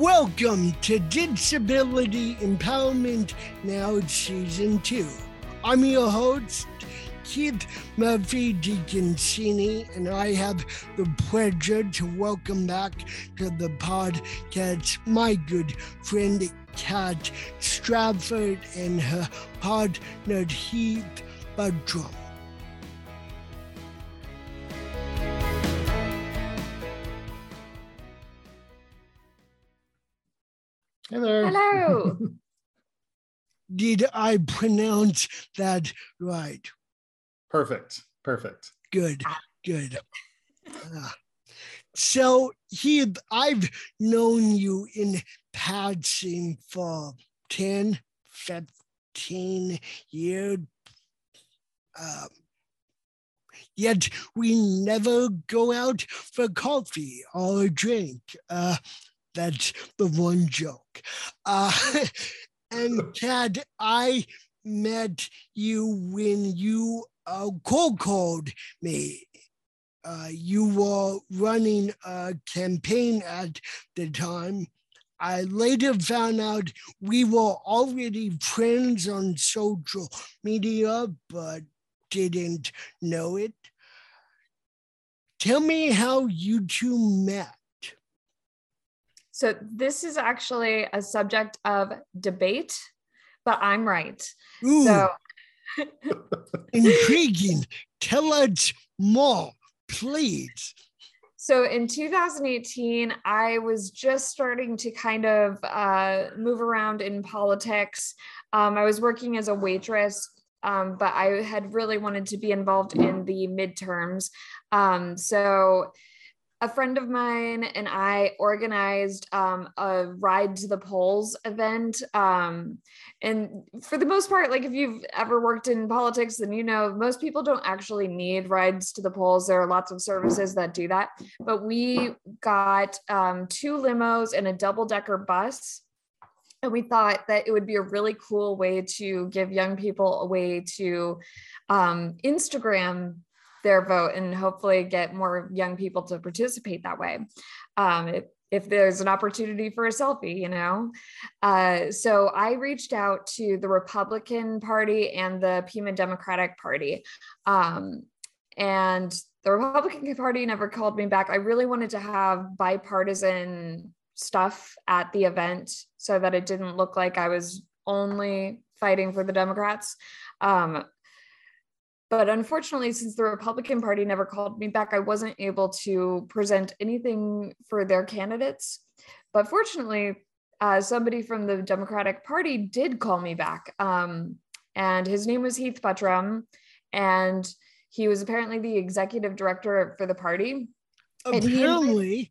Welcome to Disability Empowerment Now Season 2. I'm your host, Keith Murphy DiConcini, and I have the pleasure to welcome back to the podcast my good friend Kat Stratford and her partner Heath Buttram. Hey there. Hello. Did I pronounce that right? Perfect. Good. So, Heath, I've known you in passing for 10, 15 years. Yet we never go out for coffee or a drink. That's the one joke. And Kat, I met you when you cold called me. You were running a campaign at the time. I later found out we were already friends on social media, but didn't know it. Tell me how you two met. So this is actually a subject of debate, but I'm right. Ooh, so intriguing. Tell us more, please. So in 2018, I was just starting to kind of move around in politics. I was working as a waitress, but I had really wanted to be involved in the midterms. So a friend of mine and I organized a ride to the polls event. And for the most part, like if you've ever worked in politics, then you know most people don't actually need rides to the polls. There are lots of services that do that. But we got 2 limos and a double-decker bus. And we thought that it would be a really cool way to give young people a way to Instagram their vote and hopefully get more young people to participate that way. If there's an opportunity for a selfie, you know. So I reached out to the Republican Party and the Pima Democratic Party. And the Republican Party never called me back. I really wanted to have bipartisan stuff at the event so that it didn't look like I was only fighting for the Democrats. But unfortunately, since the Republican Party never called me back, I wasn't able to present anything for their candidates. But fortunately, somebody from the Democratic Party did call me back. And his name was Heath Buttram. And he was apparently the executive director for the party. Apparently.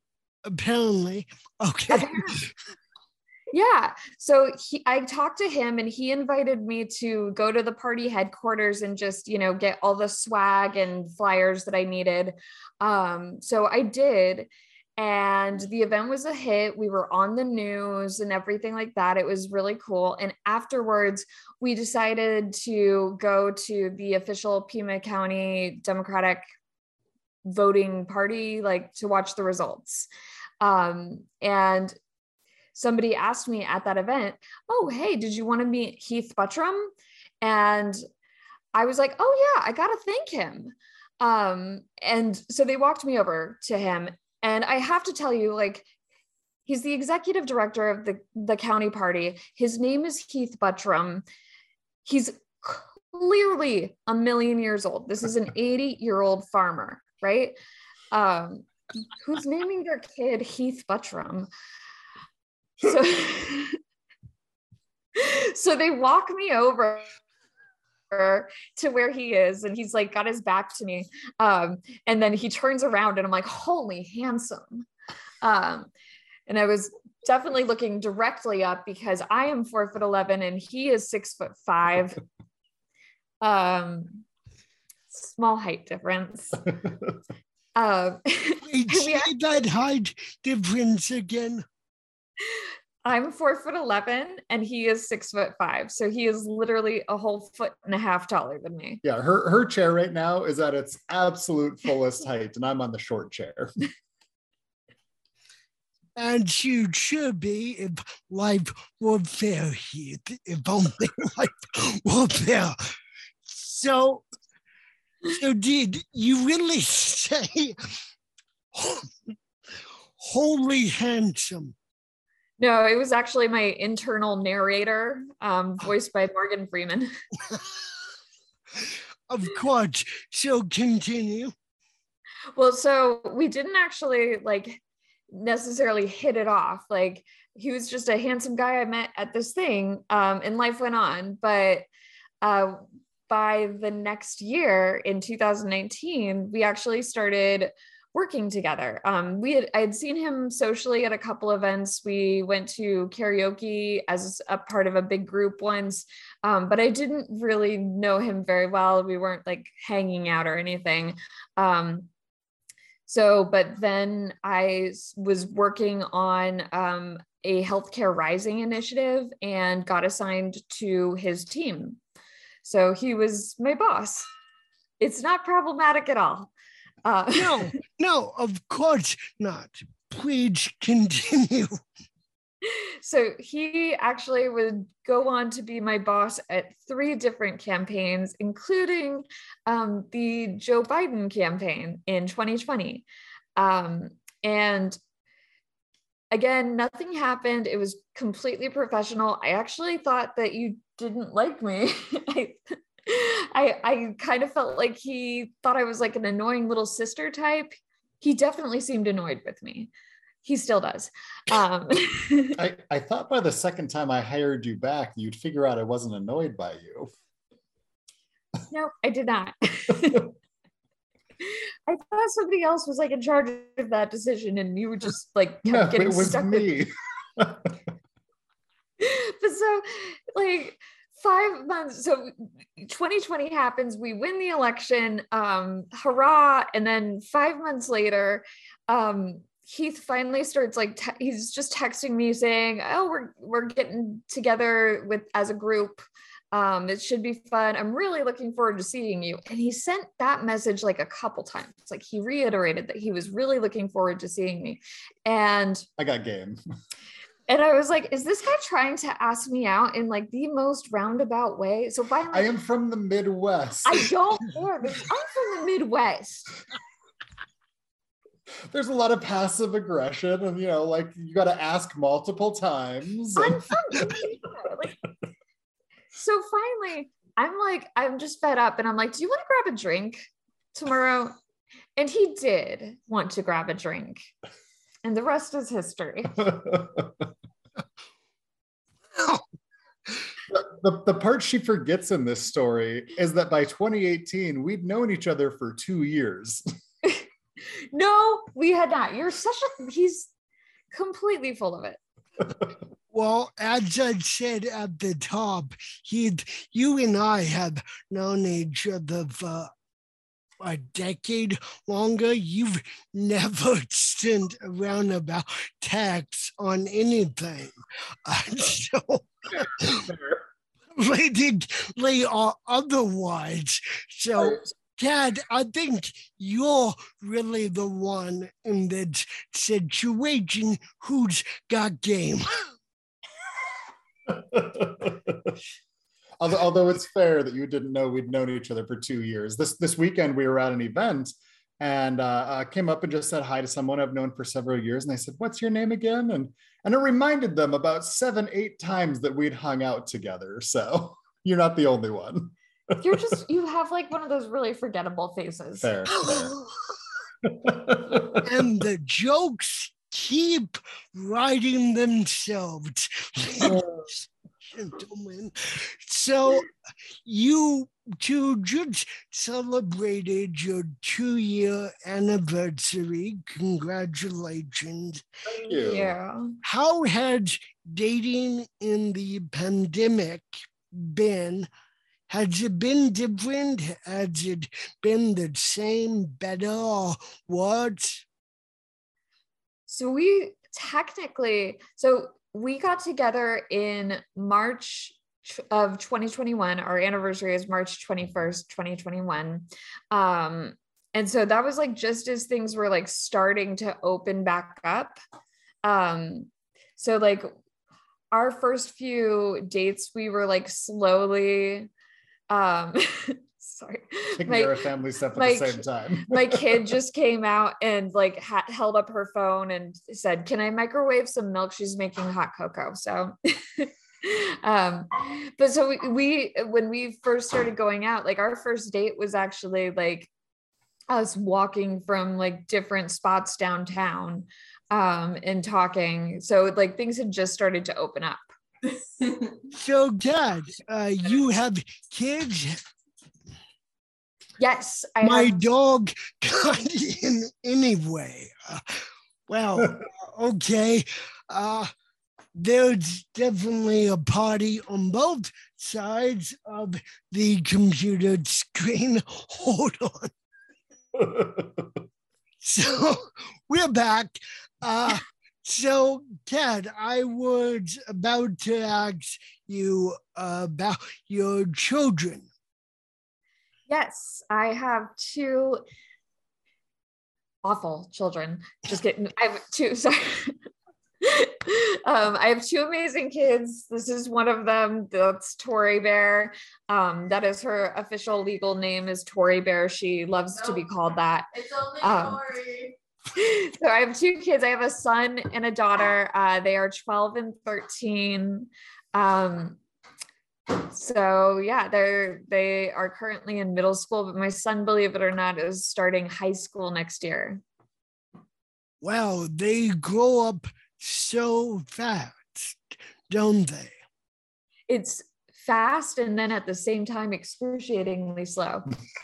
Okay. Yeah. So I talked to him and he invited me to go to the party headquarters and just, you know, get all the swag and flyers that I needed. So I did. And the event was a hit. We were on the news and everything like that. It was really cool. And afterwards, we decided to go to the official Pima County Democratic voting party, like to watch the results. And somebody asked me at that event, oh, hey, did you want to meet Heath Buttram? And I was like, oh yeah, I got to thank him. And so they walked me over to him. And I have to tell you, like, he's the executive director of the county party. His name is Heath Buttram. He's clearly a million years old. This is an 80-year-old farmer, right? Who's naming their kid Heath Buttram. So they walk me over to where he is and he's like got his back to me. And then he turns around and I'm like, holy handsome. And I was definitely looking directly up because I am 4'11" and he is 6'5". Small height difference. Wait, say that height difference again. I'm 4'11" and he is 6'5". So he is literally a whole 1.5 feet taller than me. Yeah, her chair right now is at its absolute fullest height, and I'm on the short chair. As you should be if life were fair, Heath. If only life were fair. So did you really say holy handsome? No, it was actually my internal narrator, voiced by Morgan Freeman. Of course. So continue. Well, so we didn't actually like necessarily hit it off. Like he was just a handsome guy I met at this thing, and life went on. But by the next year in 2019, we actually started working together. I had seen him socially at a couple events. We went to karaoke as a part of a big group once, but I didn't really know him very well. We weren't like hanging out or anything. But then I was working on a Healthcare Rising initiative and got assigned to his team. So he was my boss. It's not problematic at all. No, of course not. Please continue. So he actually would go on to be my boss at 3 different campaigns, including the Joe Biden campaign in 2020. And again, nothing happened. It was completely professional. I actually thought that you didn't like me. I kind of felt like he thought I was like an annoying little sister type. He definitely seemed annoyed with me. He still does. I thought by the second time I hired you back, you'd figure out I wasn't annoyed by you. No, I did not. I thought somebody else was like in charge of that decision, and you were just like kept getting stuck with me. But so like 5 months, so 2020 happens, we win the election, hurrah, and then 5 months later, Heath finally starts like he's just texting me saying, "Oh, we're getting together as a group. It should be fun. I'm really looking forward to seeing you." And he sent that message like a couple times. Like he reiterated that he was really looking forward to seeing me, and I got game. And I was like, is this guy trying to ask me out in like the most roundabout way? So finally, I am from the Midwest. I don't care. I'm from the Midwest. There's a lot of passive aggression, and like you got to ask multiple times. I'm from like, so finally, I'm just fed up, and I'm like, do you want to grab a drink tomorrow? And he did want to grab a drink, and the rest is history. The part she forgets in this story is that by 2018, we'd known each other for 2 years. No, we had not. He's completely full of it. Well, as I said at the top, you and I have known each other for a decade longer. You've never sent a roundabout text on anything. So, lately or otherwise. So, Dad, I think you're really the one in that situation who's got game. Although it's fair that you didn't know we'd known each other for 2 years. This weekend we were at an event and came up and just said hi to someone I've known for several years, and they said, "What's your name again?" And it reminded them about 7-8 times that we'd hung out together. So you're not the only one. You have like one of those really forgettable faces. Fair. And the jokes keep writing themselves. Gentlemen. So you two just celebrated your 2-year anniversary. Congratulations. Thank you. Yeah. How has dating in the pandemic been? Has it been different? Has it been the same, better, or worse? So we got together in March of 2021. Our anniversary is March 21st, 2021. And so that was like just as things were like starting to open back up. So like our first few dates, we were like slowly, sorry, taking care of family stuff at the same time. My kid just came out and like held up her phone and said, "Can I microwave some milk?" She's making hot cocoa. So, but so we when we first started going out, like our first date was actually like us walking from like different spots downtown, and talking. So like things had just started to open up. So, Dad, you have kids? Yes, My dog got in anyway. Well, okay. There's definitely a party on both sides of the computer screen. Hold on. So we're back. So, Ted, I was about to ask you about your children. Yes, I have two awful children. Just kidding. I have two, sorry. I have two amazing kids. This is one of them. That's Tori Bear. That is her official legal name is Tori Bear. She loves to be called that. It's only Tori. So I have two kids. I have a son and a daughter. They are 12 and 13. So yeah, they are currently in middle school, but my son, believe it or not, is starting high school next year. Wow, they grow up so fast, don't they? It's fast and then at the same time excruciatingly slow.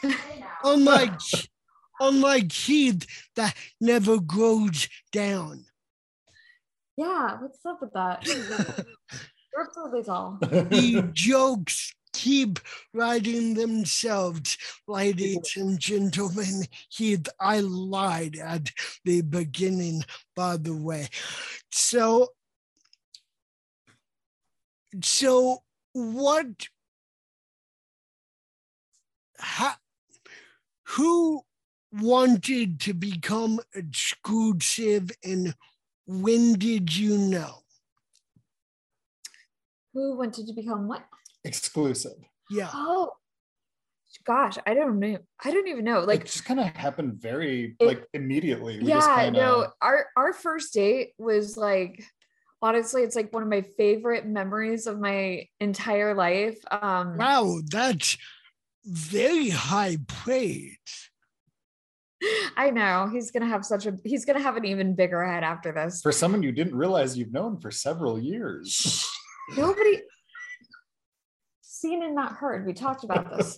unlike Heath that never grows down. Yeah, what's up with that? You're absolutely tall. The jokes keep writing themselves, ladies and gentlemen. Heath, I lied at the beginning, by the way. So what, who wanted to become exclusive and when did you know? Who wanted to become what? Exclusive. Yeah. Oh, gosh, I don't know. I don't even know. Like, it just kind of happened very immediately. Our first date was like, honestly, it's like one of my favorite memories of my entire life. Wow, that's very high praise. I know he's gonna have an even bigger head after this. For someone you didn't realize you've known for several years. Nobody seen and not heard. We talked about this.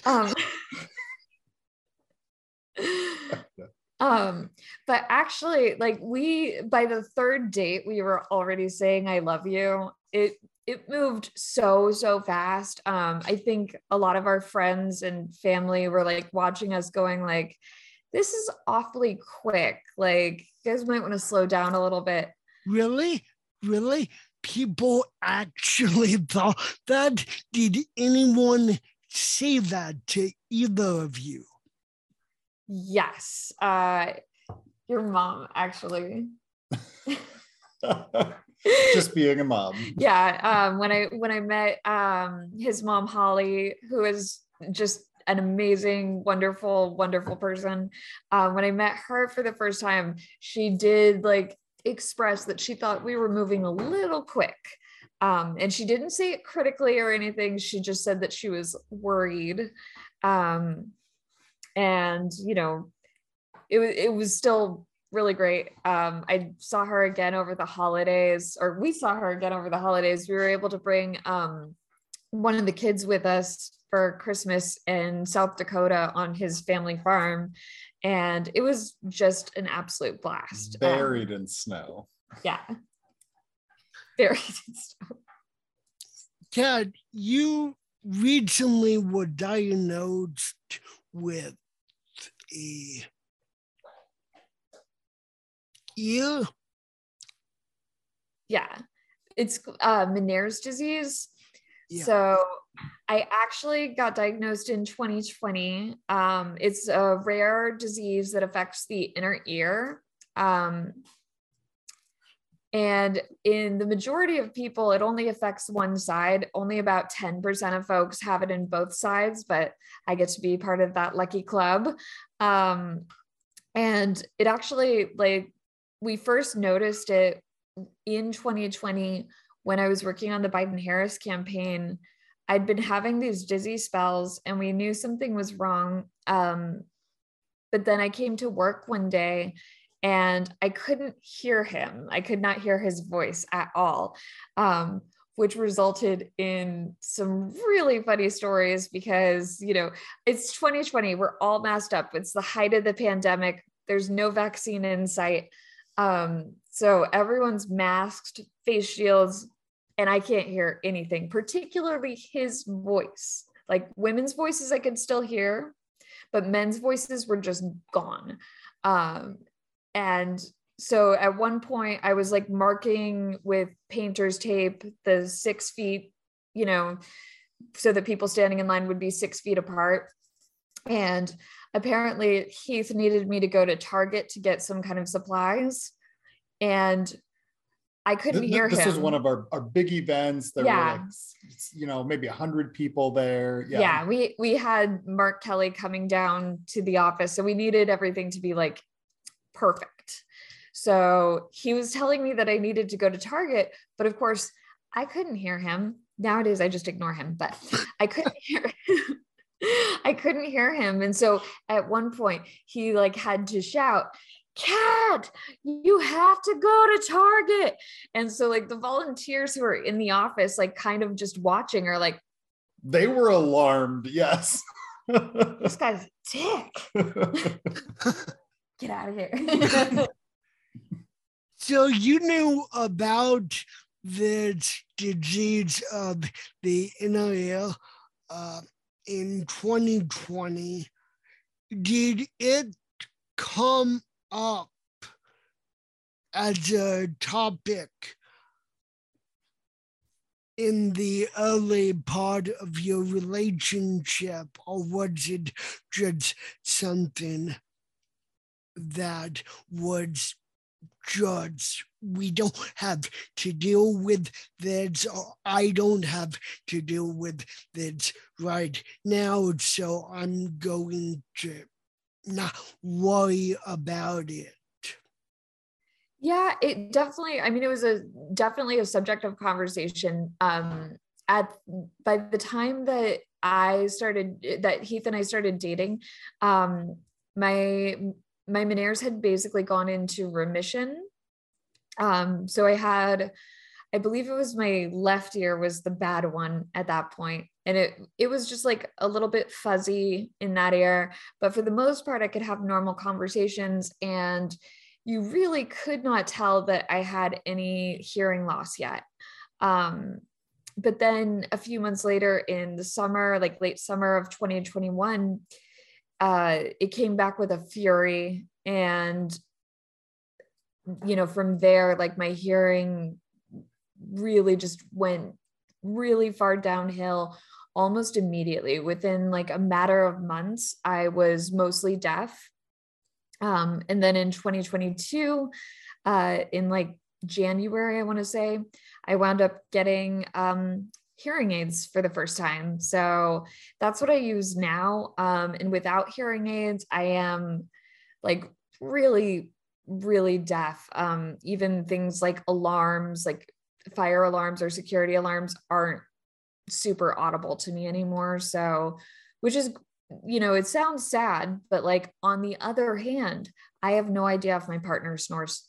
But actually, like by the third date, we were already saying I love you. It moved so fast. I think a lot of our friends and family were like watching us going like, this is awfully quick. Like, you guys might want to slow down a little bit. Really? People actually thought that? Did anyone say that to either of you? Yes. Your mom, actually. Just being a mom. Yeah. When I met his mom, Holly, who is just an amazing, wonderful person. When I met her for the first time, she did like express that she thought we were moving a little quick. And she didn't say it critically or anything. She just said that she was worried. And you know, it was still really great. I saw her again over the holidays, or we saw her again over the holidays. We were able to bring one of the kids with us for Christmas in South Dakota on his family farm. And it was just an absolute blast. Buried in snow. Yeah. Buried in snow. Kat, you recently were diagnosed with a ear. Yeah. It's Meniere's disease. Yeah. So I actually got diagnosed in 2020. It's a rare disease that affects the inner ear. And in the majority of people, it only affects one side. Only about 10% of folks have it in both sides, but I get to be part of that lucky club. And it actually, like, we first noticed it in 2020 when I was working on the Biden-Harris campaign. I'd been having these dizzy spells and we knew something was wrong. But then I came to work one day and I couldn't hear him. I could not hear his voice at all, which resulted in some really funny stories because, you know, it's 2020. We're all masked up. It's the height of the pandemic. There's no vaccine in sight. So everyone's masked, face shields, and I can't hear anything, particularly his voice. Like women's voices I could still hear, but men's voices were just gone. And so at one point I was like marking with painter's tape the 6 feet, you know, so that people standing in line would be 6 feet apart. And apparently Heath needed me to go to Target to get some kind of supplies. And I couldn't hear him. This was one of our big events. There were like, you know, maybe 100 people there. Yeah, we had Mark Kelly coming down to the office. So we needed everything to be like perfect. So he was telling me that I needed to go to Target, but of course I couldn't hear him. Nowadays I just ignore him, but I couldn't hear him. I couldn't hear him. And so at one point he like had to shout, "Kat, you have to go to Target." And so like the volunteers who are in the office, like kind of just watching are like, they were alarmed. Yes. This guy's a dick. Get out of here. So you knew about the disease of the NIL in 2020. Did it come up as a topic in the early part of your relationship, or was it just something that was just, we don't have to deal with this, or I don't have to deal with this right now, so I'm going to not worry about it? Yeah, it definitely, I mean, it was definitely a subject of conversation. By the time that Heath and I started dating, my Meniere's had basically gone into remission. So I believe it was my left ear was the bad one at that point. And it was just like a little bit fuzzy in that ear, but for the most part, I could have normal conversations, and you really could not tell that I had any hearing loss yet. But then a few months later in the summer, like late summer of 2021, it came back with a fury. And, you know, from there, like my hearing really just went really far downhill almost immediately. Within like a matter of months, I was mostly deaf. And then in 2022, in like January, I want to say, I wound up getting hearing aids for the first time. So that's what I use now. And without hearing aids, I am like really, really deaf. Even things like alarms, like fire alarms or security alarms, aren't super audible to me anymore. So, which is, you know, it sounds sad, but like on the other hand, I have no idea if my partner snores.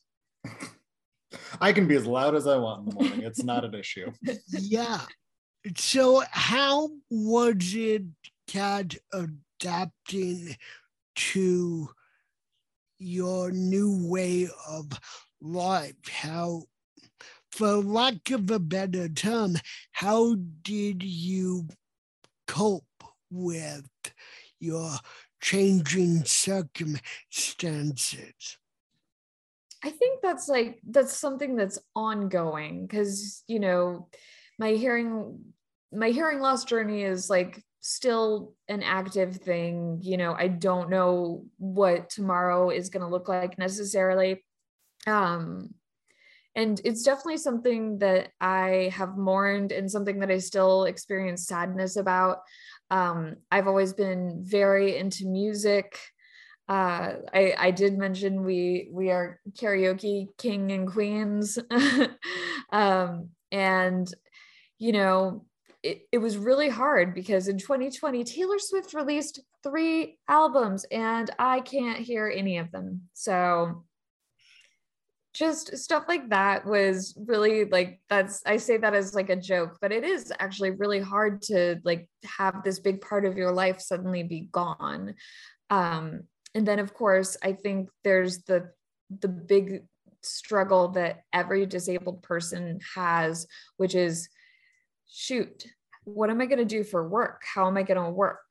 I can be as loud as I want in the morning. It's not an issue. Yeah. So how was it, Kat, adapting to your new way of life? How, for lack of a better term, how did you cope with your changing circumstances? I think that's something that's ongoing, because, you know, my hearing loss journey is like still an active thing. You know, I don't know what tomorrow is going to look like necessarily. And And it's definitely something that I have mourned and something that I still experience sadness about. I've always been very into music. I did mention we are karaoke king and queens. And you know, it was really hard because in 2020 Taylor Swift released 3 albums and I can't hear any of them. So just stuff like that was really like, that's, I say that as like a joke, but it is actually really hard to like have this big part of your life suddenly be gone. And then of course, I think there's the big struggle that every disabled person has, which is, shoot, what am I going to do for work? How am I going to work?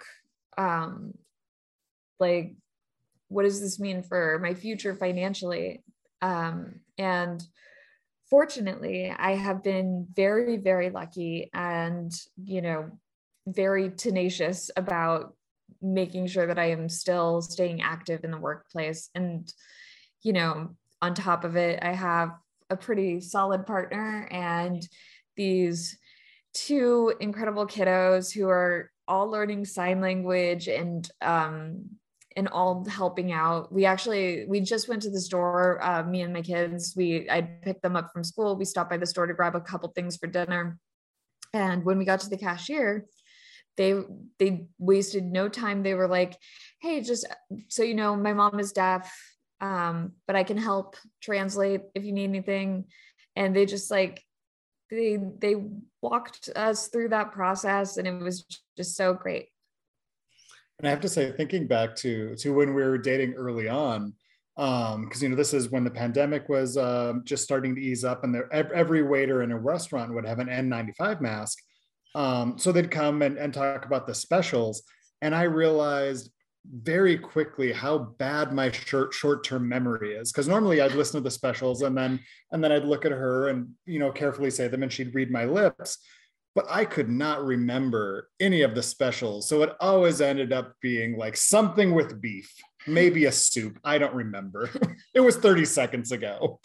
Like, what does this mean for my future financially? And fortunately, I have been very, very lucky and, you know, very tenacious about making sure that I am still staying active in the workplace. And, you know, on top of it, I have a pretty solid partner and these 2 incredible kiddos who are all learning sign language and all helping out. We just went to the store, me and my kids, I picked them up from school. We stopped by the store to grab a couple things for dinner. And when we got to the cashier, they wasted no time. They were like, hey, just so you know, my mom is deaf, but I can help translate if you need anything. And they just like, they walked us through that process, and it was just so great. And I have to say, thinking back to when we were dating early on, because you know, this is when the pandemic was just starting to ease up, and every waiter in a restaurant would have an N95 mask. So they'd come and talk about the specials, and I realized very quickly how bad my short-term memory is, because normally I'd listen to the specials and then I'd look at her and, you know, carefully say them and she'd read my lips, but I could not remember any of the specials. So it always ended up being like something with beef, maybe a soup. I don't remember. It was 30 seconds ago.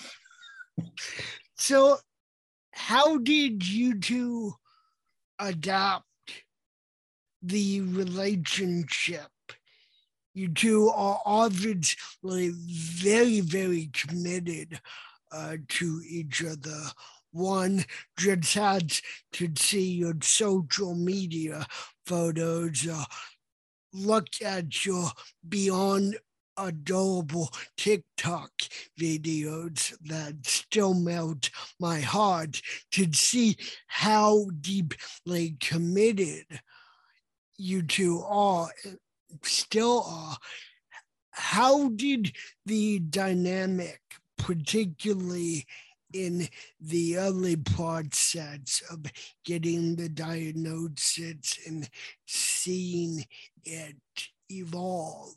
So how did you 2 adapt the relationship? You 2 are obviously very, very committed to each other. One just had to see your social media photos, look at your beyond adorable TikTok videos that still melt my heart, to see how deeply committed you 2 are. Still are. How did the dynamic, particularly in the early process of getting the diagnosis and seeing it evolve,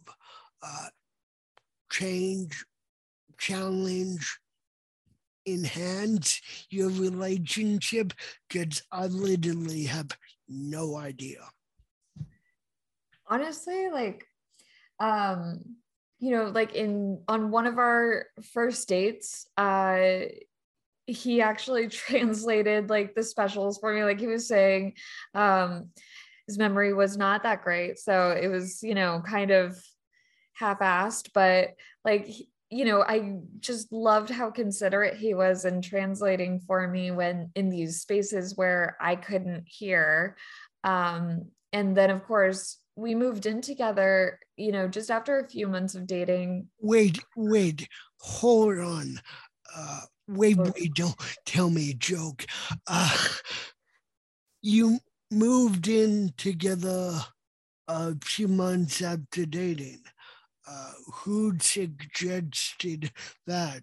change, challenge, enhance your relationship? Because I literally have no idea. Honestly, like, you know, like on one of our first dates, he actually translated like the specials for me. Like he was saying, his memory was not that great. So it was, you know, kind of half-assed, but like, you know, I just loved how considerate he was in translating for me when in these spaces where I couldn't hear. And then of course, we moved in together, you know, just after a few months of dating. Wait, hold on. Wait, don't tell me a joke. You moved in together a few months after dating. Who suggested that?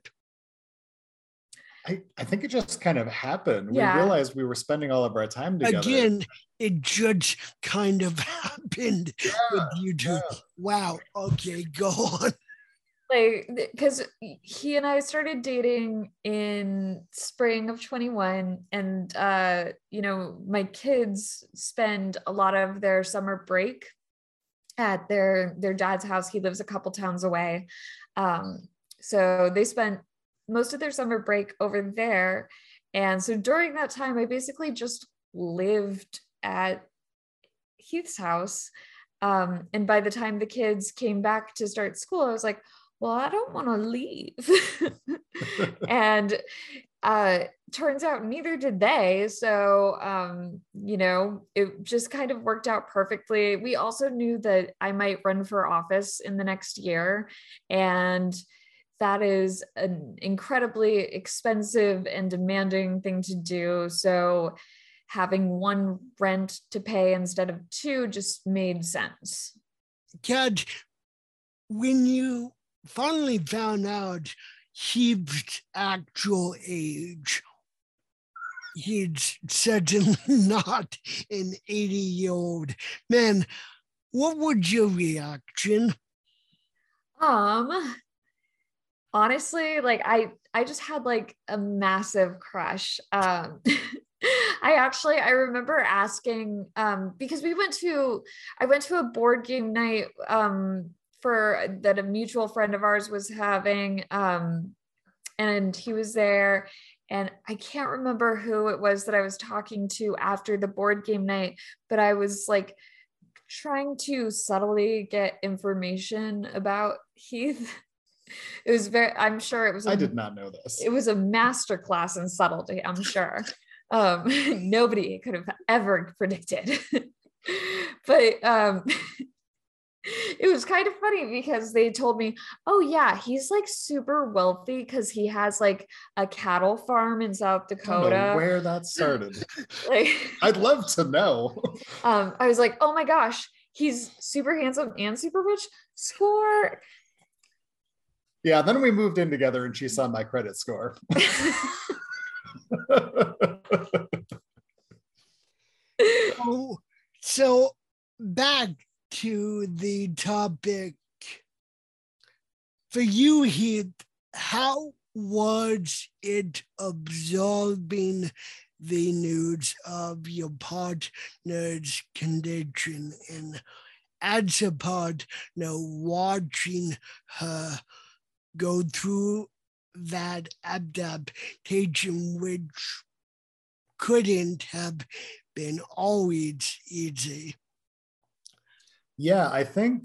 I think it just kind of happened. Yeah. We realized we were spending all of our time together. Again, it just kind of happened with you 2. Yeah. Wow. Okay, go on. Like, because he and I started dating in spring of 21, and you know, my kids spend a lot of their summer break at their dad's house. He lives a couple towns away, so they spent most of their summer break over there. And so during that time, I basically just lived at Heath's house. And by the time the kids came back to start school, I was like, well, I don't want to leave. And turns out neither did they. So, it just kind of worked out perfectly. We also knew that I might run for office in the next year. And that is an incredibly expensive and demanding thing to do. So having one rent to pay instead of two just made sense. Kat, when you finally found out Heath's actual age, he's certainly not an 80-year-old man, what was your reaction? Honestly, like I just had like a massive crush. I remember asking, because I went to a board game night for that a mutual friend of ours was having, and he was there, and I can't remember who it was that I was talking to after the board game night, but I was like trying to subtly get information about Heath. It was I'm sure it was. I did not know this. It was a masterclass in subtlety, I'm sure. Nobody could have ever predicted. But it was kind of funny because they told me, oh yeah, he's like super wealthy because he has like a cattle farm in South Dakota. I don't know where that started. Like, I'd love to know. I was like, oh my gosh, he's super handsome and super rich. Score. Yeah, then we moved in together and she saw my credit score. So back to the topic. For you, Heath, how was it absorbing the news of your partner's condition, and as a partner, watching her go through that adaptation, which couldn't have been always easy? Yeah, I think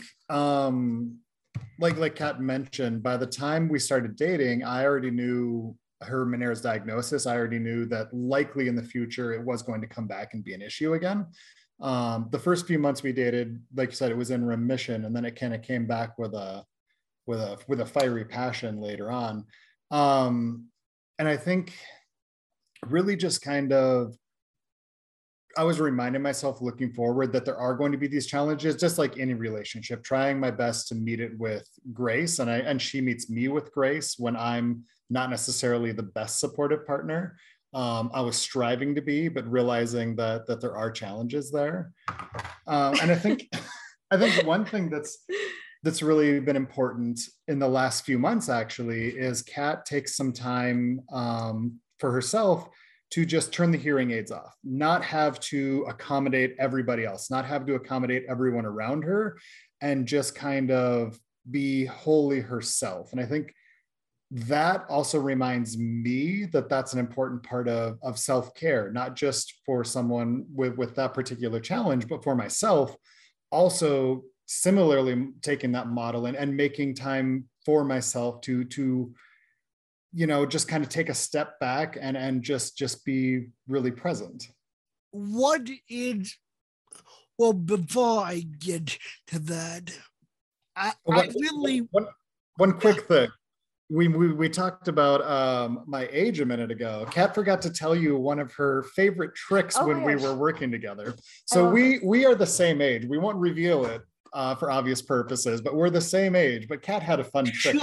like Kat mentioned, by the time we started dating, I already knew her Meniere's diagnosis. I already knew that likely in the future it was going to come back and be an issue again. The first few months we dated, like you said, it was in remission, and then it kind of came back with a fiery passion later on. And I think really just kind of, I was reminding myself looking forward that there are going to be these challenges, just like any relationship, trying my best to meet it with grace. And she meets me with grace when I'm not necessarily the best supportive partner. I was striving to be, but realizing that there are challenges there. And I think one thing that's really been important in the last few months actually is Kat takes some time for herself to just turn the hearing aids off, not have to accommodate everybody else, not have to accommodate everyone around her, and just kind of be wholly herself. And I think that also reminds me that that's an important part of self-care, not just for someone with that particular challenge, but for myself, also similarly taking that model and making time for myself to just kind of take a step back and just be really present. Well, before I get to that, one quick thing. We talked about my age a minute ago. Kat forgot to tell you one of her favorite tricks when we were working together. So we are the same age. We won't reveal it for obvious purposes, but we're the same age. But Kat had a fun trick.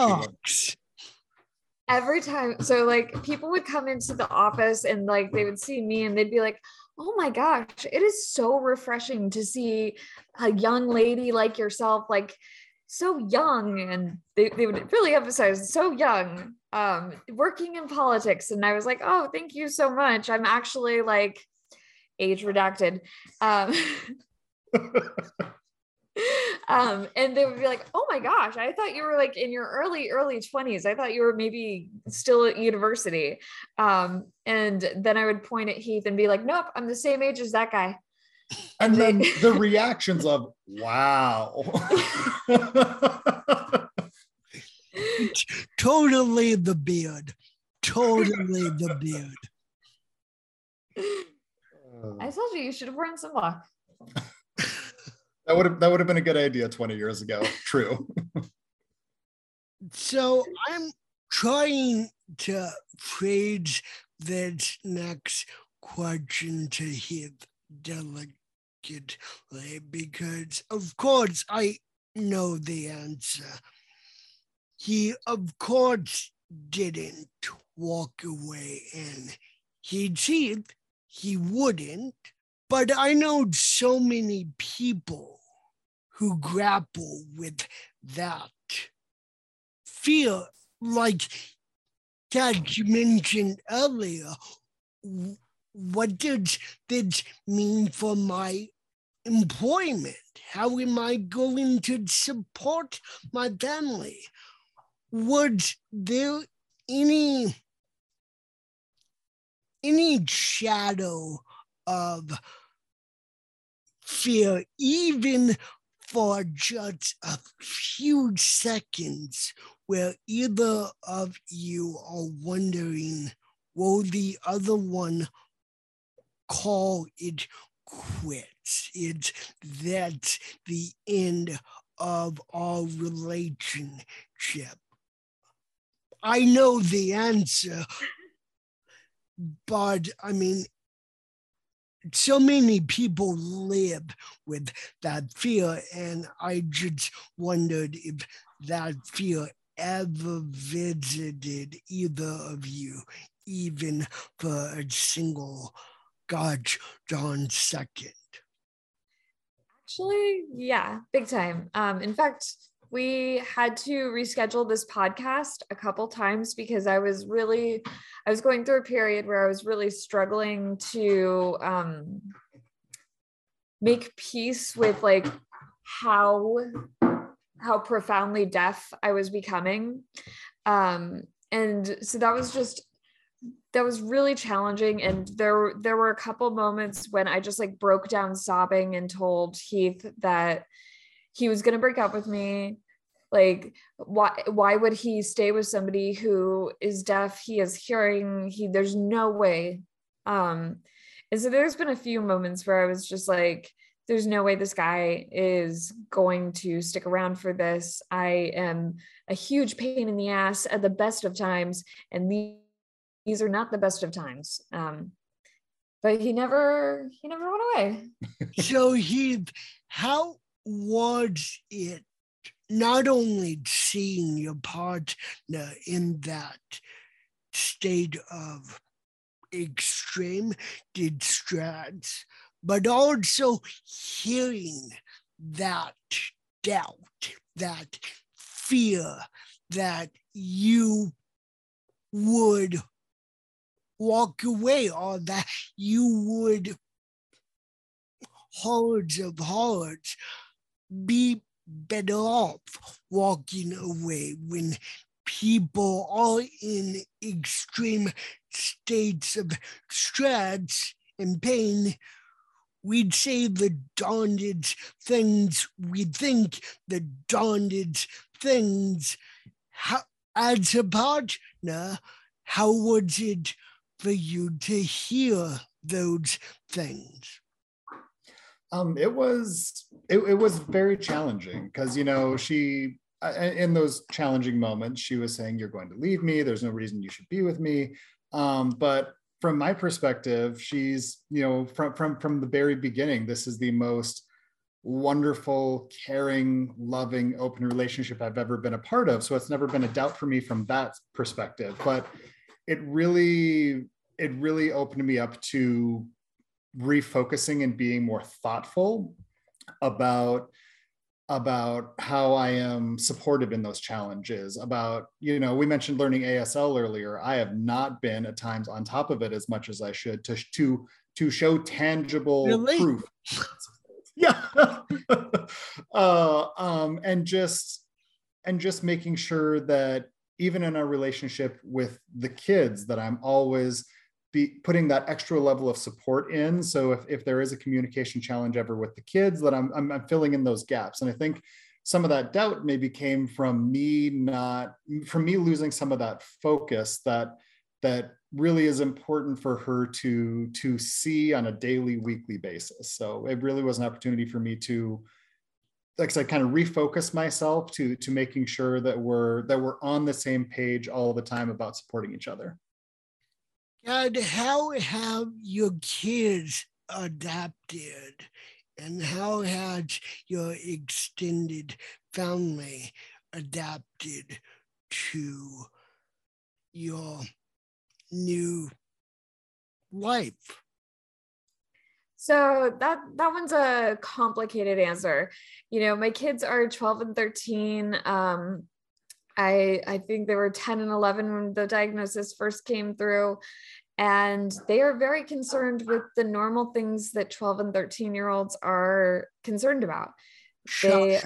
Every time, so like people would come into the office and like they would see me and they'd be like, oh my gosh, it is so refreshing to see a young lady like yourself, like so young. And they would really emphasize so young, working in politics. And I was like, oh, thank you so much. I'm actually like age redacted. And they would be like, oh my gosh, I thought you were like in your early 20s. I thought you were maybe still at university. And then I would point at Heath and be like, nope, I'm the same age as that guy. And then the reactions of, wow. Totally the beard. Totally the beard. I told you should have worn sunblock. That would have been a good idea 20 years ago. True. So I'm trying to phrase this next question to Heath delicately because, of course, I know the answer. He, of course, didn't walk away, and he wouldn't. But I know so many people who grapple with that fear, like Dad, you mentioned earlier. What does this mean for my employment? How am I going to support my family? Was there any shadow of fear, even for just a few seconds, where either of you are wondering, will the other one call it quits? Is that the end of our relationship? I know the answer, but I mean, so many people live with that fear, and I just wondered if that fear ever visited either of you, even for a single goddamn second. Actually, yeah, big time. In fact, we had to reschedule this podcast a couple times because I was going through a period where I was really struggling to make peace with like how profoundly deaf I was becoming. And so that was really challenging. And there were a couple moments when I just like broke down sobbing and told Heath that he was going to break up with me. Like, why would he stay with somebody who is deaf? He is hearing, there's no way. And so there's been a few moments where I was just like, there's no way this guy is going to stick around for this. I am a huge pain in the ass at the best of times. And these are not the best of times. But he never went away. So how was it not only seeing your partner in that state of extreme distress, but also hearing that doubt, that fear that you would walk away, or that you would, hordes of horrors, be better off walking away when people are in extreme states of stress and pain. We'd say the darndest things, we think the darndest things. As a partner, how was it for you to hear those things? It was very challenging because, you know, she, in those challenging moments, she was saying, you're going to leave me. There's no reason you should be with me. But from my perspective, she's, you know, from the very beginning, this is the most wonderful, caring, loving, open relationship I've ever been a part of. So it's never been a doubt for me from that perspective. But it really opened me up to refocusing and being more thoughtful about how I am supportive in those challenges. About, you know, we mentioned learning ASL earlier. I have not been at times on top of it as much as I should to show tangible proof. Yeah. And just making sure that even in our relationship with the kids, that I'm always be putting that extra level of support in. So if there is a communication challenge ever with the kids, that I'm filling in those gaps. And I think some of that doubt maybe came from me losing some of that focus that really is important for her to see on a daily, weekly basis. So it really was an opportunity for me to, like I said, kind of refocus myself to making sure that we're on the same page all the time about supporting each other. And how have your kids adapted, and how has your extended family adapted to your new life? So that one's a complicated answer. You know, my kids are 12 and 13. I think they were 10 and 11 when the diagnosis first came through. And they are very concerned with the normal things that 12 and 13-year-olds are concerned about. They're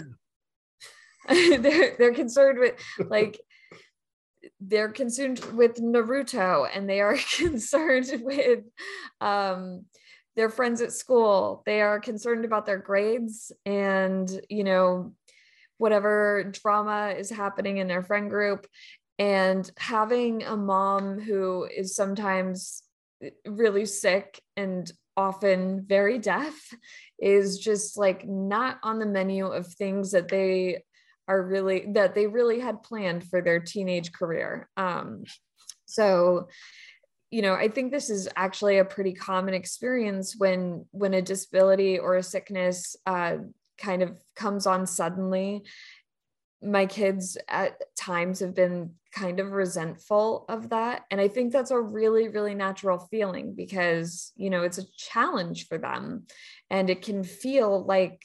concerned with, like, they're concerned with Naruto, and they are concerned with their friends at school. They are concerned about their grades and, you know, whatever drama is happening in their friend group. And having a mom who is sometimes really sick and often very deaf is just like not on the menu of things that they really had planned for their teenage career. So, you know, I think this is actually a pretty common experience when a disability or a sickness kind of comes on suddenly. My kids at times have been kind of resentful of that. And I think that's a really, really natural feeling because, you know, it's a challenge for them. And it can feel like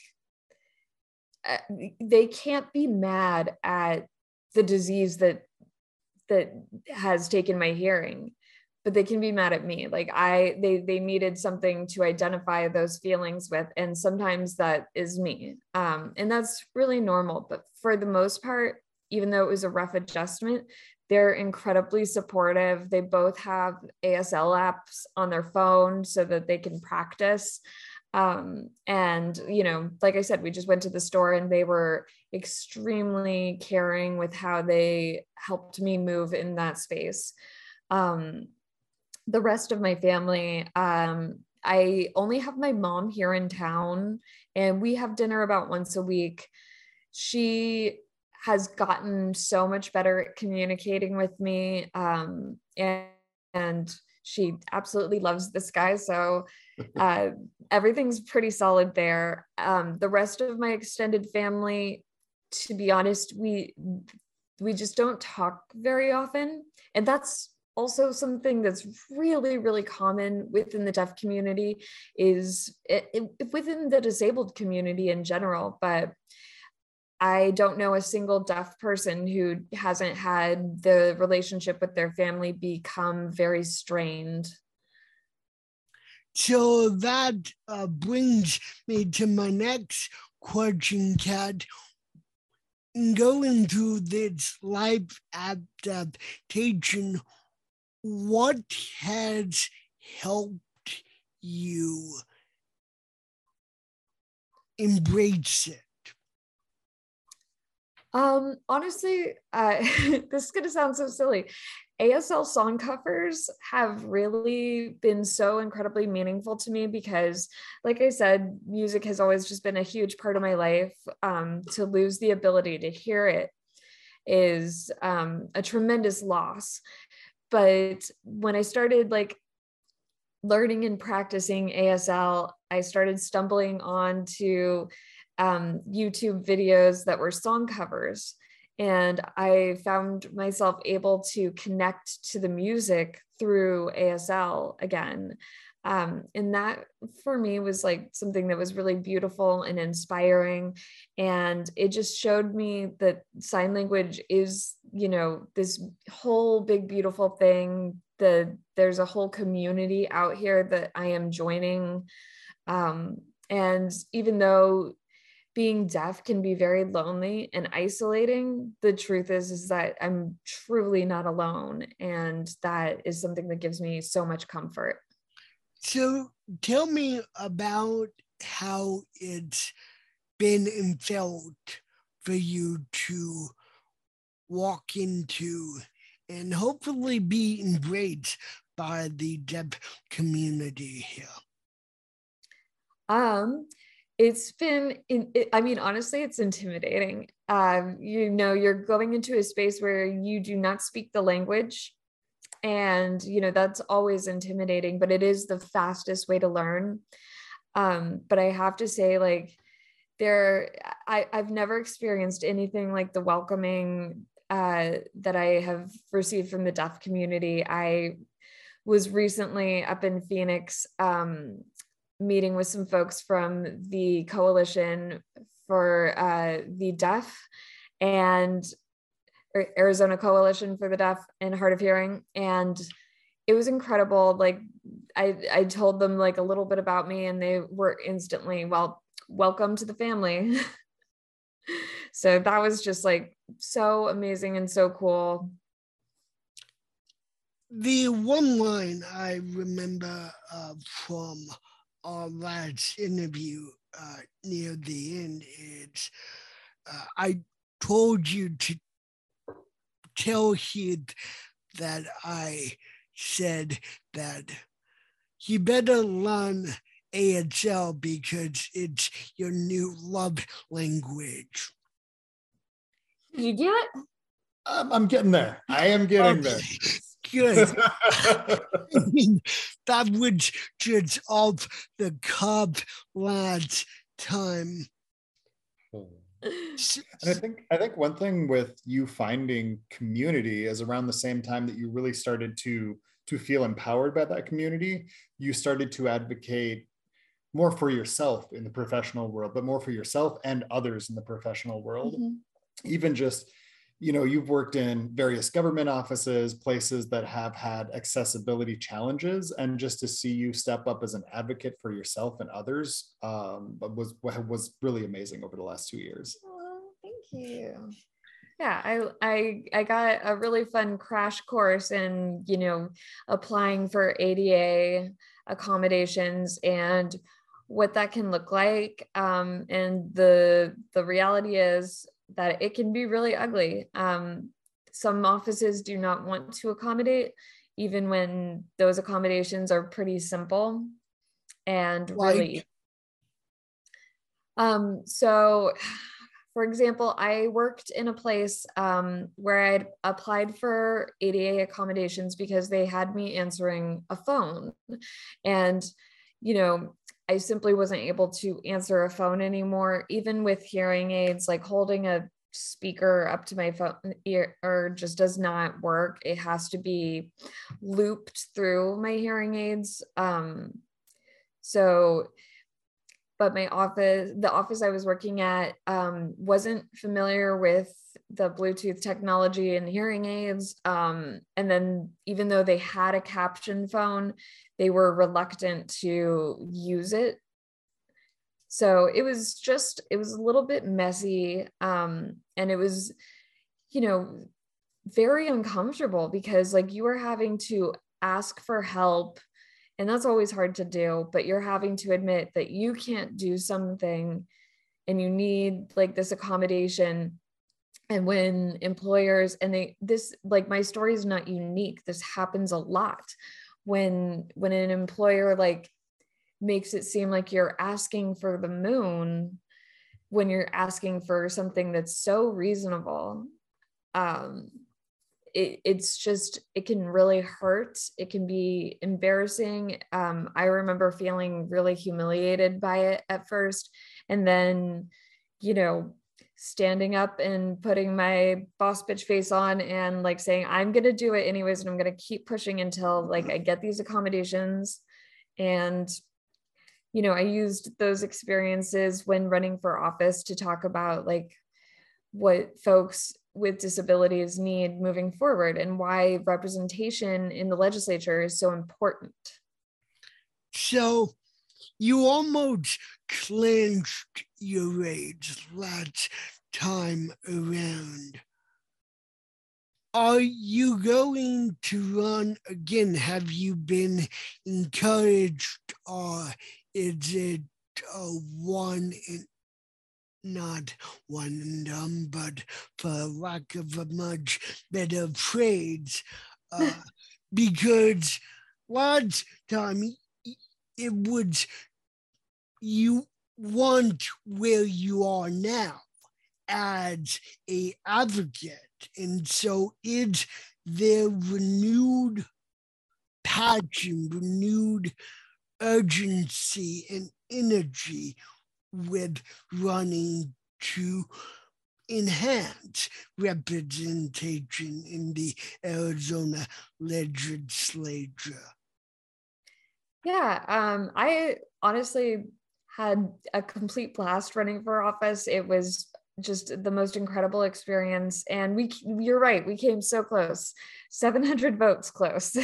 they can't be mad at the disease that has taken my hearing, but they can be mad at me. Like they needed something to identify those feelings with. And sometimes that is me. And that's really normal. But for the most part, even though it was a rough adjustment, they're incredibly supportive. They both have ASL apps on their phone so that they can practice. And, you know, like I said, we just went to the store and they were extremely caring with how they helped me move in that space. The rest of my family, I only have my mom here in town, and we have dinner about once a week. She has gotten so much better at communicating with me, and she absolutely loves this guy. So everything's pretty solid there. The rest of my extended family, to be honest, we just don't talk very often, and that's also something that's really, really common within the deaf community, is within the disabled community in general. But I don't know a single deaf person who hasn't had the relationship with their family become very strained. So that brings me to my next question, Kat. Going through this life adaptation, what has helped you embrace it? Honestly, this is going to sound so silly. ASL song covers have really been so incredibly meaningful to me because, like I said, music has always just been a huge part of my life. To lose the ability to hear it is a tremendous loss. But when I started like learning and practicing ASL, I started stumbling onto YouTube videos that were song covers. And I found myself able to connect to the music through ASL again. And that for me was like something that was really beautiful and inspiring. And it just showed me that sign language is, you know, this whole big, beautiful thing. There's a whole community out here that I am joining. And even though being deaf can be very lonely and isolating, the truth is that I'm truly not alone. And that is something that gives me so much comfort. So tell me about how it's been and felt for you to walk into and hopefully be embraced by the deaf community here. It's been, honestly, it's intimidating. You're going into a space where you do not speak the language, and, that's always intimidating, but it is the fastest way to learn. But I have to say, like, I've never experienced anything like the welcoming that I have received from the deaf community. I was recently up in Phoenix, meeting with some folks from the Coalition for the Deaf and Arizona Coalition for the Deaf and Hard of Hearing. And it was incredible. Like, I told them like a little bit about me, and they were instantly, well, welcome to the family. So that was just like so amazing and so cool. The one line I remember from our last interview near the end is, I told you to tell him that I said that he better learn ASL because it's your new love language. You get it? I'm getting there. I am getting there. Good. That was just off the cuff last time. And I think one thing with you finding community is around the same time that you really started to feel empowered by that community, you started to advocate more for yourself in the professional world, but more for yourself and others in the professional world. Mm-hmm. Even just, you've worked in various government offices, places that have had accessibility challenges, and just to see you step up as an advocate for yourself and others was really amazing over the last 2 years. Oh, thank you. Yeah, I got a really fun crash course in, applying for ADA accommodations and what that can look like. And the reality is that it can be really ugly. Some offices do not want to accommodate, even when those accommodations are pretty simple and really. So, for example, I worked in a place where I'd applied for ADA accommodations because they had me answering a phone. And, I simply wasn't able to answer a phone anymore, even with hearing aids. Like, holding a speaker up to my phone ear or just does not work. It has to be looped through my hearing aids. But the office I was working at wasn't familiar with the Bluetooth technology and hearing aids. And then even though they had a caption phone, they were reluctant to use it. So it was a little bit messy. And it was, very uncomfortable because like you were having to ask for help. And that's always hard to do, but you're having to admit that you can't do something and you need like this accommodation. And when employers, my story is not unique. This happens a lot when an employer like makes it seem like you're asking for the moon when you're asking for something that's so reasonable. It can really hurt. It can be embarrassing. I remember feeling really humiliated by it at first. And then, standing up and putting my boss bitch face on and like saying, I'm going to do it anyways. And I'm going to keep pushing until like I get these accommodations. And, I used those experiences when running for office to talk about like what folks with disabilities need moving forward and why representation in the legislature is so important. So You almost clinched your race last time around. Are you going to run again? Have you been encouraged, or is it not one and done, but for lack of a much better phrase, because last time it was you weren't where you are now as a advocate. And so is there renewed passion, renewed urgency and energy with running to enhance representation in the Arizona legislature? Yeah, I honestly had a complete blast running for office. It was just the most incredible experience. And you're right, we came so close, 700 votes close.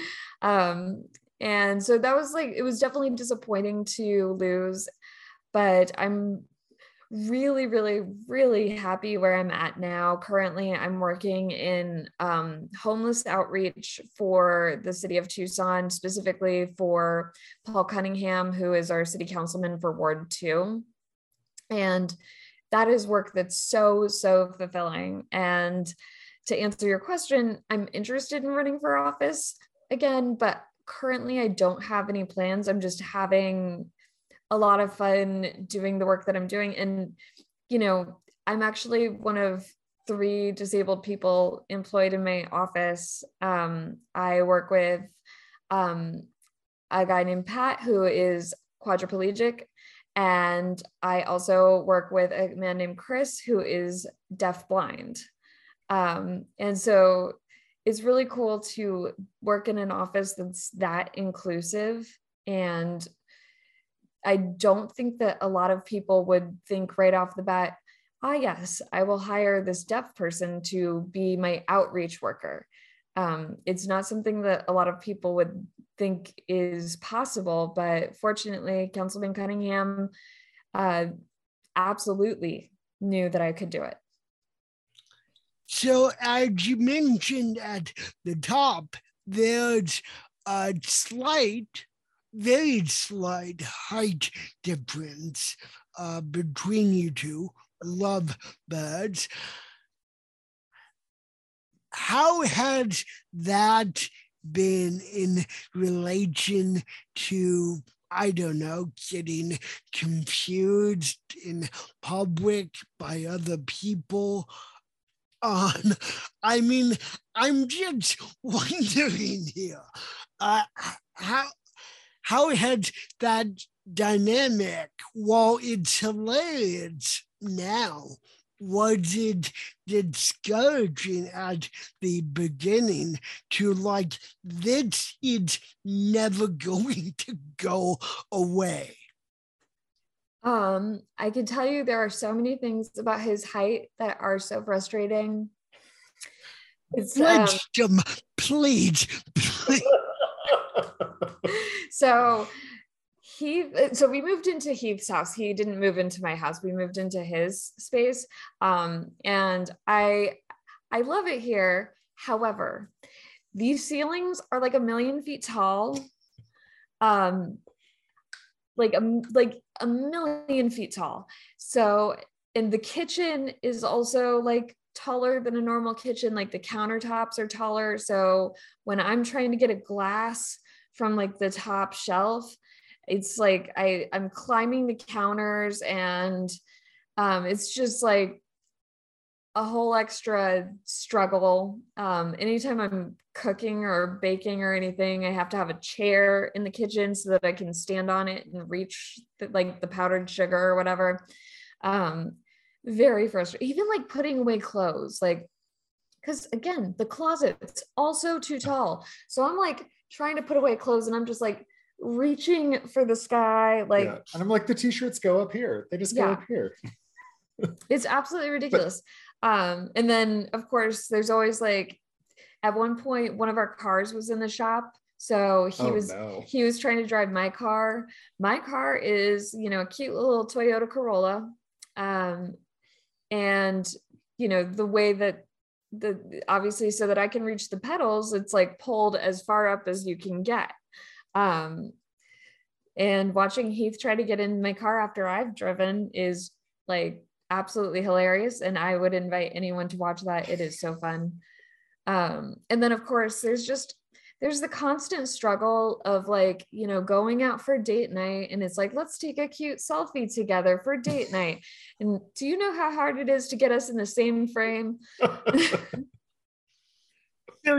And so that was like, it was definitely disappointing to lose, but I'm really, really, really happy where I'm at now. Currently, I'm working in homeless outreach for the city of Tucson, specifically for Paul Cunningham, who is our city councilman for Ward 2. And that is work that's so, so fulfilling. And to answer your question, I'm interested in running for office again, but currently I don't have any plans. I'm just having a lot of fun doing the work that I'm doing. And, you know, I'm actually one of 3 disabled people employed in my office. I work with a guy named Pat, who is quadriplegic. And I also work with a man named Chris, who is deafblind. And so it's really cool to work in an office that's that inclusive. And I don't think that a lot of people would think right off the bat, yes, I will hire this deaf person to be my outreach worker. It's not something that a lot of people would think is possible, but fortunately, Councilman Cunningham absolutely knew that I could do it. So as you mentioned at the top, there's a very slight height difference between you two lovebirds. How has that been in relation to, I don't know, getting confused in public by other people? I mean, I'm just wondering here, how has that dynamic, while it's hilarious now, was it discouraging at the beginning to like, this is never going to go away? I can tell you there are so many things about his height that are so frustrating. It's please. So we moved into Heath's house. He didn't move into my house. We moved into his space. And I love it here. However, these ceilings are like 1,000,000 feet tall. Like a million feet tall. So, and the kitchen is also like taller than a normal kitchen. Like the countertops are taller. So when I'm trying to get a glass from like the top shelf, it's like I'm climbing the counters, and it's just like a whole extra struggle. Anytime I'm cooking or baking or anything, I have to have a chair in the kitchen so that I can stand on it and reach the powdered sugar or whatever. Very frustrating. Even like putting away clothes, like, because again, the closet's also too tall. So I'm like trying to put away clothes, and I'm just like reaching for the sky. Like, yeah. And I'm like, the t-shirts go up here. They just go up here. It's absolutely ridiculous. And then of course there's always like, at one point, one of our cars was in the shop. So no. he was trying to drive my car. My car is, a cute little Toyota Corolla. And, the way that obviously so that I can reach the pedals, it's like pulled as far up as you can get. And watching Heath try to get in my car after I've driven is like absolutely hilarious. And I would invite anyone to watch that. It is so fun. And then of course there's the constant struggle of like, going out for date night, and it's like, let's take a cute selfie together for date night. And do you know how hard it is to get us in the same frame? So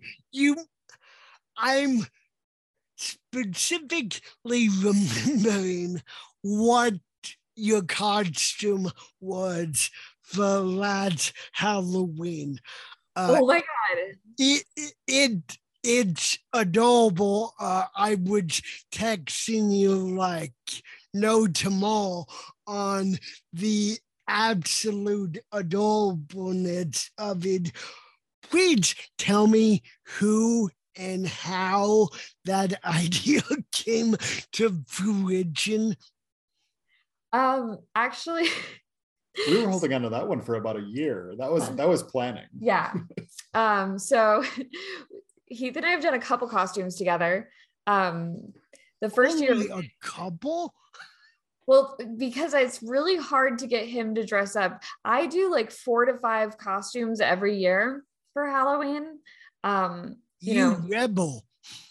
I'm specifically remembering what your costume was for last Halloween. Oh my God. It's adorable. I was texting you like no tomorrow on the absolute adorableness of it. Please tell me who and how that idea came to fruition. Actually, we were holding on to that one for about a year. That was planning. Yeah. So Heath and I have done a couple costumes together. The first Only year, a couple? well, because it's really hard to get him to dress up. I do like 4 to 5 costumes every year for Halloween. You rebel.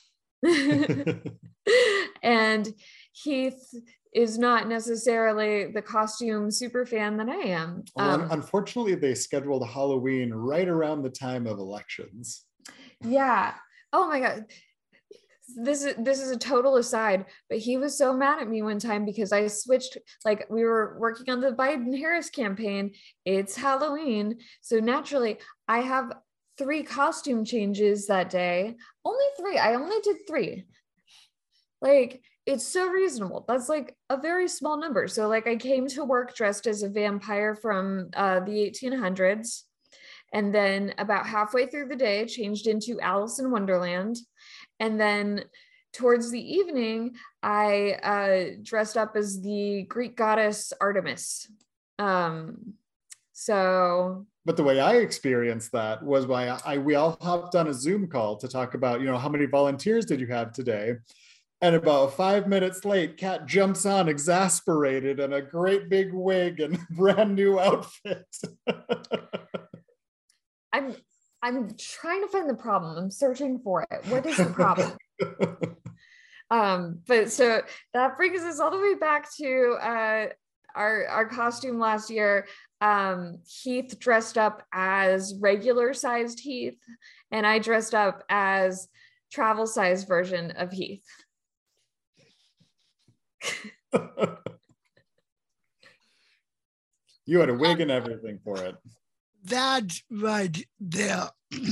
And Heath is not necessarily the costume super fan that I am. Well, unfortunately, they scheduled Halloween right around the time of elections. Yeah. Oh my God. This is a total aside, but he was so mad at me one time because I switched, like we were working on the Biden-Harris campaign. It's Halloween. So naturally, I have 3 costume changes that day. Only 3. I only did 3. Like, it's so reasonable. That's like a very small number. So like I came to work dressed as a vampire from the 1800s. And then about halfway through the day, changed into Alice in Wonderland. And then towards the evening, I dressed up as the Greek goddess Artemis. But the way I experienced that was we all hopped on a Zoom call to talk about, how many volunteers did you have today? And about 5 minutes late, Kat jumps on exasperated in a great big wig and brand new outfit. I'm trying to find the problem. I'm searching for it. What is the problem? But so that brings us all the way back to our costume last year. Heath dressed up as regular sized Heath, and I dressed up as travel sized version of Heath. You had a wig and everything for it. That's right there.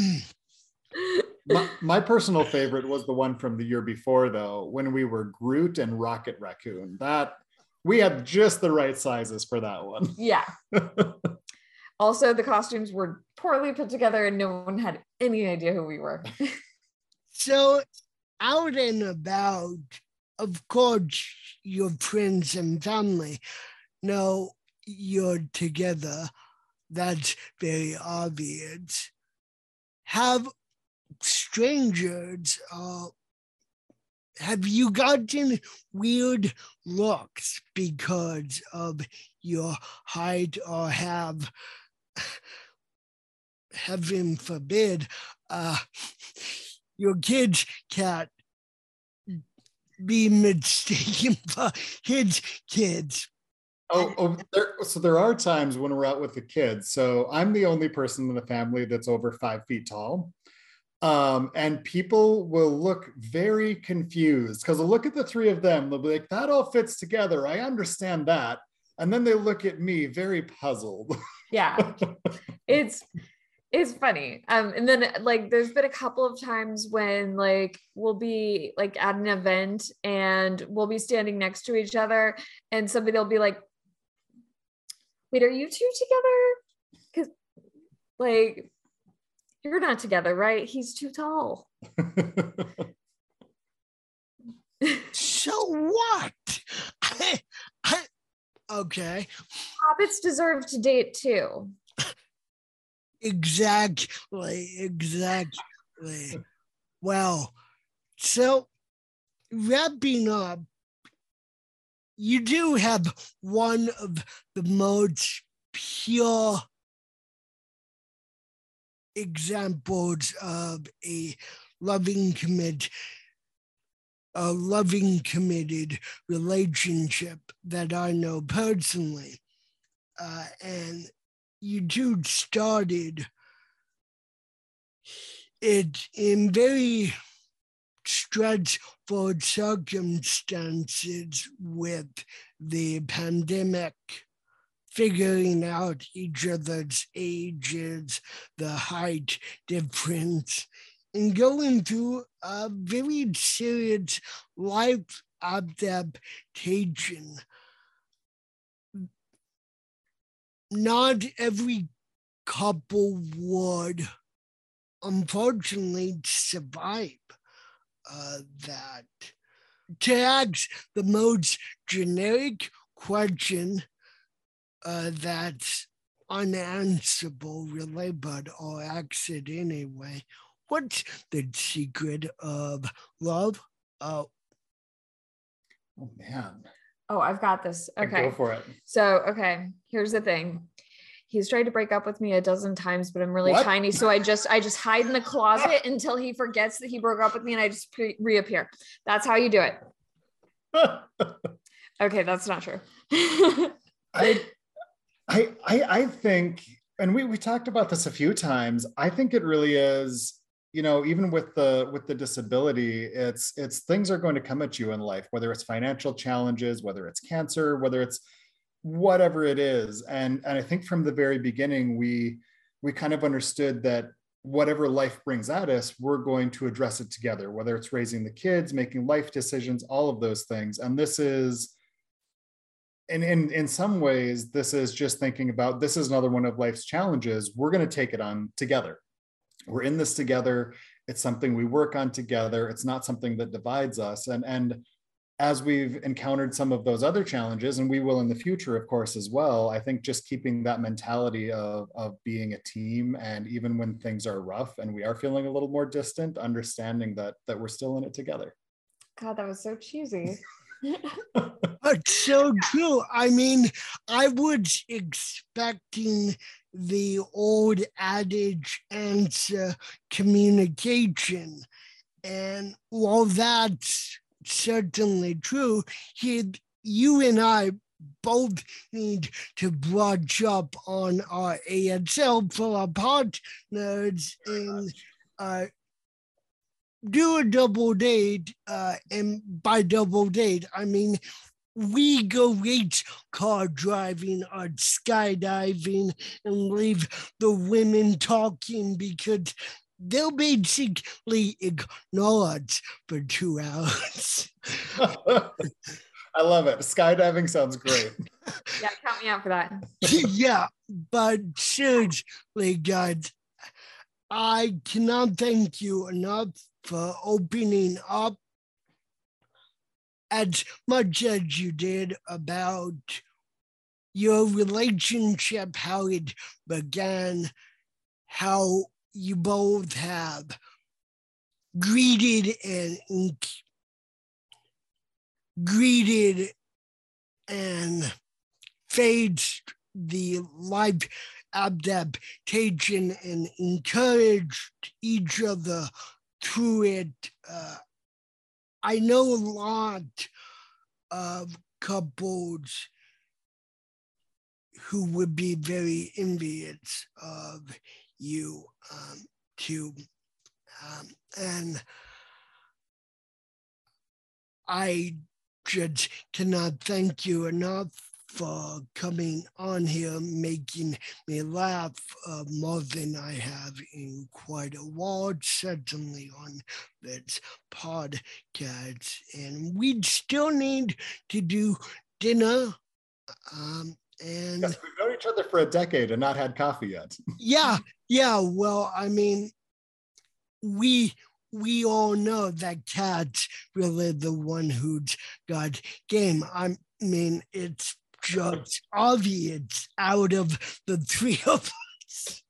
My personal favorite was the one from the year before, though, when we were Groot and Rocket Raccoon. That we had just the right sizes for that one. Yeah. Also, the costumes were poorly put together and no one had any idea who we were. So out and about, of course, your friends and family know you're together. That's very obvious. Have strangers, have you gotten weird looks because of your height, or have, heaven forbid, your kids can't be mistaken for his kids? So there are times when we're out with the kids. So I'm the only person in the family that's over 5 feet tall. And people will look very confused because they'll look at the 3 of them. They'll be like, that all fits together. I understand that. And then they look at me very puzzled. Yeah, it's funny. And then like, there's been a couple of times when like, we'll be like at an event and we'll be standing next to each other and somebody will be like, wait, are you 2 together? Because like, you're not together, right? He's too tall. So what? Okay. Hobbits deserve to date too. Exactly. Well, so wrapping up, you do have one of the most pure examples of a committed relationship that I know personally. And you two started it in very stressful circumstances with the pandemic, figuring out each other's ages, the height difference, and going through a very serious life adaptation. Not every couple would, unfortunately, survive that. To ask the most generic question that's unanswerable, really, but I'll ask it anyway. What's the secret of love? Oh man. Oh, I've got this. Okay. Go for it. So, okay, here's the thing. He's tried to break up with me a dozen times, but I'm really What? tiny. So I just hide in the closet until he forgets that he broke up with me and I just reappear. That's how you do it. Okay, that's not true. I think, and we talked about this a few times. I think it really is, even with the disability, it's things are going to come at you in life, whether it's financial challenges, whether it's cancer, whether it's whatever it is. And I think from the very beginning, we kind of understood that whatever life brings at us, we're going to address it together, whether it's raising the kids, making life decisions, all of those things. And this is, and in some ways, this is just thinking about, this is another one of life's challenges. We're going to take it on together. We're in this together. It's something we work on together. It's not something that divides us. And as we've encountered some of those other challenges, and we will in the future, of course, as well, I think just keeping that mentality of being a team, and even when things are rough and we are feeling a little more distant, understanding that we're still in it together. God, that was so cheesy. It's so true. I mean, I was expecting the old adage answer communication. And while that's certainly true, you and I both need to brush up on our ASL for our partners and do a double date. And by double date, I mean, we go race car driving or skydiving and leave the women talking because they'll basically ignore us for 2 hours. I love it. Skydiving sounds great. Yeah, count me out for that. Yeah, but seriously, guys, I cannot thank you enough for opening up as much as you did about your relationship, how it began, how you both have greeted and faced the life adaptation and encouraged each other through it. I know a lot of couples who would be very envious of you too. And I just cannot thank you enough for coming on here, making me laugh more than I have in quite a while, certainly on this podcast. And we still need to do dinner. And yes, we've known each other for a decade and not had coffee yet. Yeah. Well, I mean, we we all know that Kat's really the one who's got game. I mean, it's just obvious out of the three of us.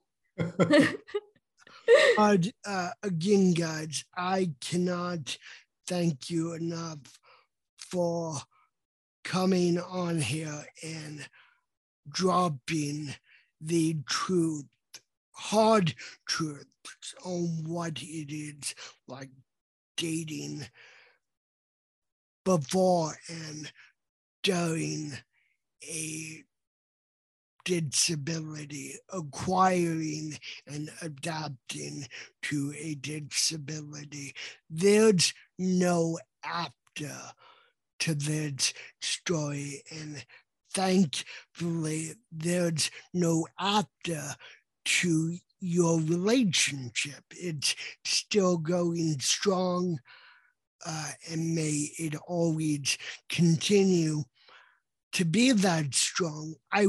But again, guys, I cannot thank you enough for coming on here and dropping the truth, hard truths on what it is like dating before and during a disability, acquiring and adapting to a disability. There's no after to this story, and thankfully there's no after to your relationship. It's still going strong, and may it always continue to be that strong. I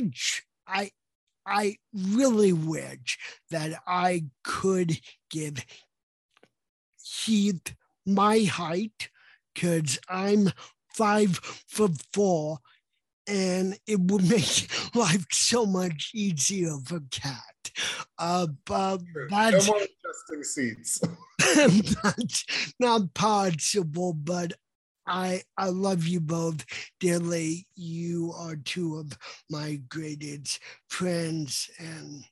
really wish that I could give Heath my height, because I'm 5'4", and it would make life so much easier for Kat. But that's, no more adjusting seats. that's not possible, but I love you both dearly. You are two of my greatest friends, and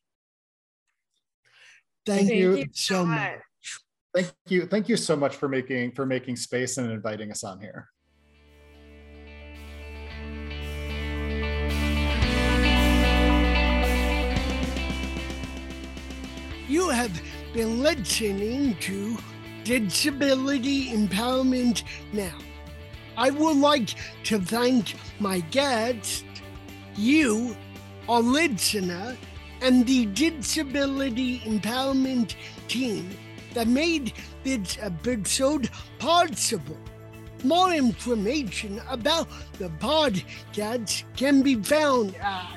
thank you so much. Thank you so much for making space and inviting us on here. You have been listening to Disability Empowerment Now. I would like to thank my guest, you, our listener, and the Disability Empowerment team that made this episode possible. More information about the podcast can be found at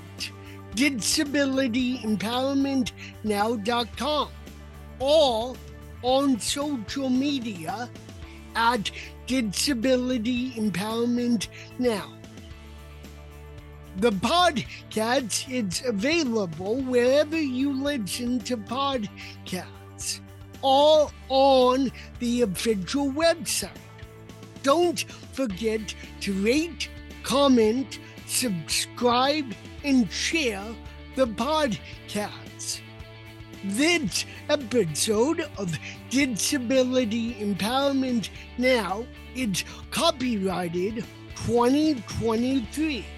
disabilityempowermentnow.com or on social media at Disability Empowerment Now. The podcast is available wherever you listen to podcasts, all on the official website. Don't forget to rate, comment, subscribe, and share the podcast. This episode of Disability Empowerment Now is copyrighted 2023.